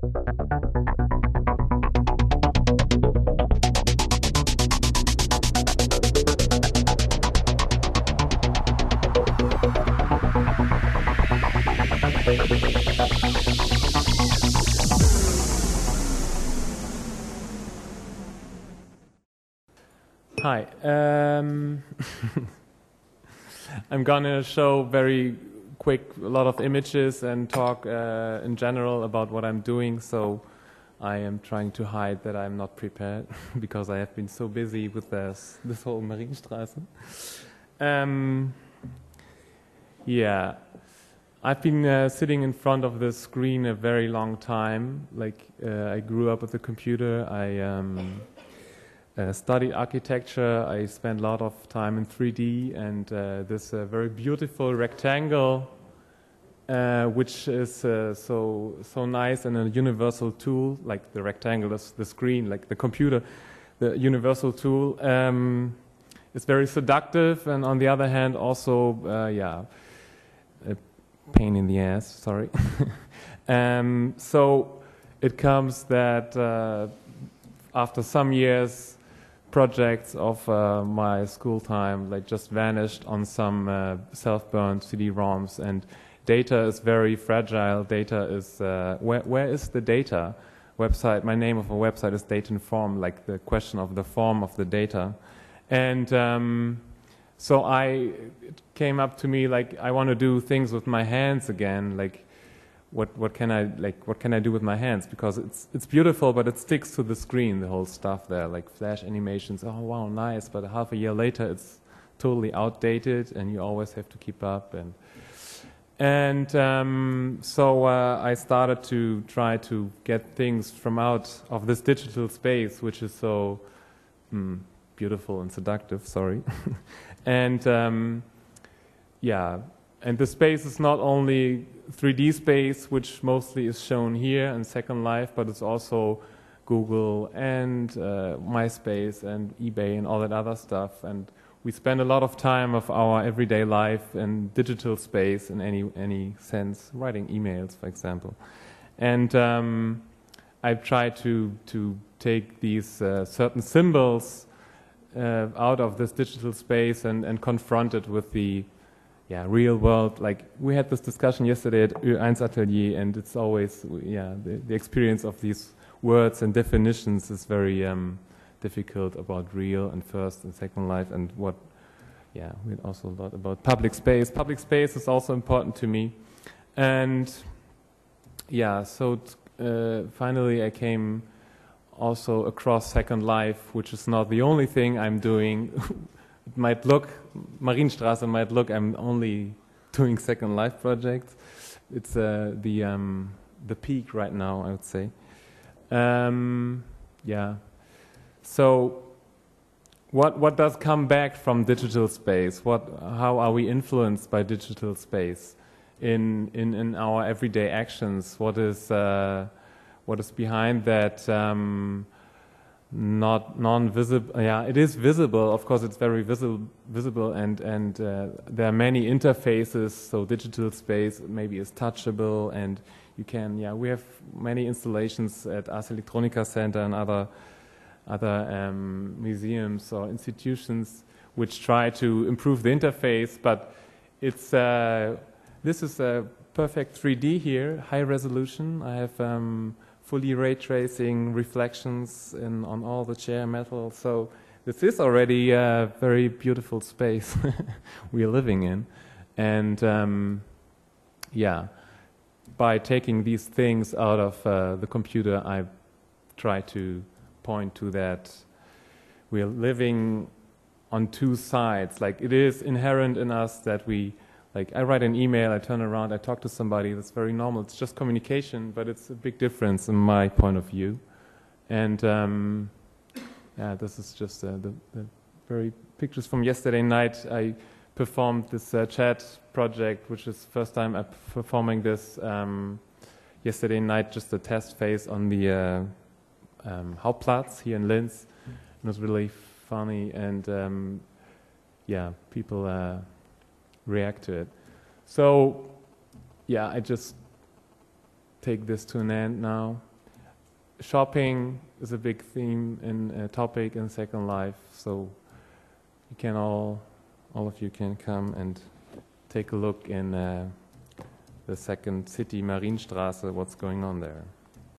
Hi. I'm gonna show very quick a lot of images and talk in general about what I'm doing. So I am trying to hide that I'm not prepared because I have been so busy with this whole Marienstraße. Yeah, I've been sitting in front of the screen a very long time. Like I grew up with a computer. I studied architecture. I spent a lot of time in 3D, and this very beautiful rectangle, which is so nice and a universal tool, like the rectangle is the screen, like the computer, the universal tool, is very seductive, and on the other hand, also, a pain in the ass. Sorry. So it comes that after some years, projects of my school time like just vanished on some self-burned CD-ROMs, and data is very fragile. Data is where is the data? Website. My name of a website is Datenform, like the question of the form of the data, and so it came up to me like I want to do things with my hands again, like. What can I do with my hands? Because it's beautiful, but it sticks to the screen, the whole stuff there, like flash animations. Oh wow, nice! But half a year later, it's totally outdated, and you always have to keep up. So I started to try to get things from out of this digital space, which is so beautiful and seductive. Sorry, and and the space is not only 3D space, which mostly is shown here in Second Life, but it's also Google and MySpace and eBay and all that other stuff. And we spend a lot of time of our everyday life in digital space in any sense, writing emails, for example. And I've tried to take these certain symbols out of this digital space and confront it with the real world. Like we had this discussion yesterday at Ö1 Atelier, and it's always the experience of these words and definitions is very difficult about real and first and second life, and we had also a lot about public space. Public space is also important to me, and so finally I came also across Second Life, which is not the only thing I'm doing. It might look, Marienstraße might look, I'm only doing Second Life projects. It's the peak right now, I would say. So what does come back from digital space? How are we influenced by digital space in our everyday actions? What is behind that? Not non-visible. Yeah, it is visible. Of course, it's very visible, and there are many interfaces. So digital space maybe is touchable, and you can. Yeah, we have many installations at Ars Electronica Center and other museums or institutions which try to improve the interface. But it's this is a perfect 3D here, high resolution. I have. Fully ray tracing reflections on all the chair metal. So this is already a very beautiful space we are living in. And by taking these things out of the computer, I try to point to that we are living on two sides. Like it is inherent in us that like I write an email, I turn around, I talk to somebody. That's very normal. It's just communication, but it's a big difference in my point of view. And this is just the very pictures from yesterday night. I performed this chat project, which is first time I'm performing this yesterday night. Just a test phase on the Hauptplatz here in Linz. It was really funny, and people. React to it. So I just take this to an end now. shopping is a big theme and topic in Second Life, so you can all of you can come and take a look in the second city, Marienstraße, what's going on there.